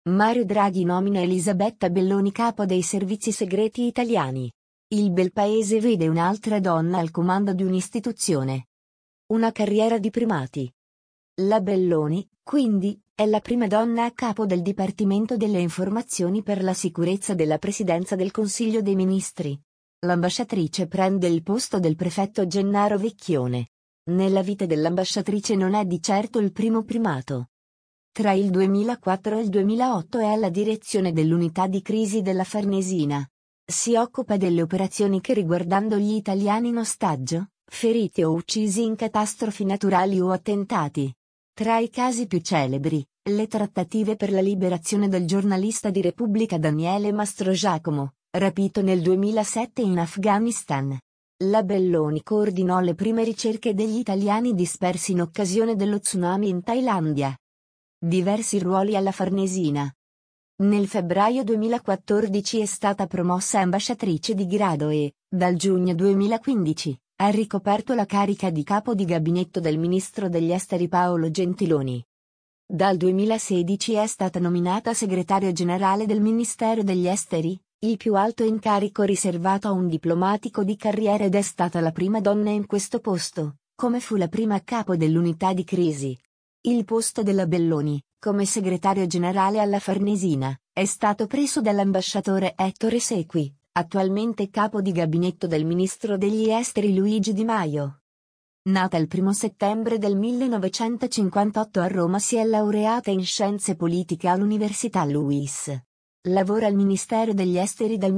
Mario Draghi nomina Elisabetta Belloni capo dei servizi segreti italiani. Il bel paese vede un'altra donna al comando di un'istituzione. Una carriera di primati. La Belloni, quindi, è la prima donna a capo del Dipartimento delle Informazioni per la Sicurezza della Presidenza del Consiglio dei Ministri. L'ambasciatrice prende il posto del prefetto Gennaro Vecchione. Nella vita dell'ambasciatrice non è di certo il primo primato. Tra il 2004 e il 2008 è alla direzione dell'unità di crisi della Farnesina. Si occupa delle operazioni che riguardano gli italiani in ostaggio, feriti o uccisi in catastrofi naturali o attentati. Tra i casi più celebri, le trattative per la liberazione del giornalista di Repubblica Daniele Mastrogiacomo, rapito nel 2007 in Afghanistan. La Belloni coordinò le prime ricerche degli italiani dispersi in occasione dello tsunami in Thailandia. Diversi ruoli alla Farnesina. Nel febbraio 2014 è stata promossa ambasciatrice di grado e, dal giugno 2015, ha ricoperto la carica di capo di gabinetto del ministro degli esteri Paolo Gentiloni. Dal 2016 è stata nominata segretario generale del Ministero degli Esteri, il più alto incarico riservato a un diplomatico di carriera, ed è stata la prima donna in questo posto, come fu la prima a capo dell'unità di crisi. Il posto della Belloni, come segretario generale alla Farnesina, è stato preso dall'ambasciatore Ettore Sequi, attualmente capo di gabinetto del ministro degli esteri Luigi Di Maio. Nata il 1 settembre del 1958 a Roma, si è laureata in scienze politiche all'Università LUISS. Lavora al Ministero degli Esteri dal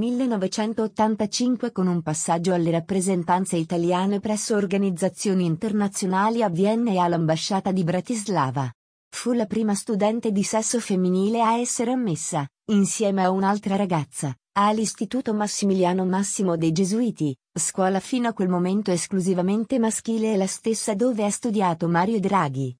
1985 con un passaggio alle rappresentanze italiane presso organizzazioni internazionali a Vienna e all'Ambasciata di Bratislava. Fu la prima studente di sesso femminile a essere ammessa, insieme a un'altra ragazza, all'Istituto Massimiliano Massimo dei Gesuiti, scuola fino a quel momento esclusivamente maschile e la stessa dove ha studiato Mario Draghi.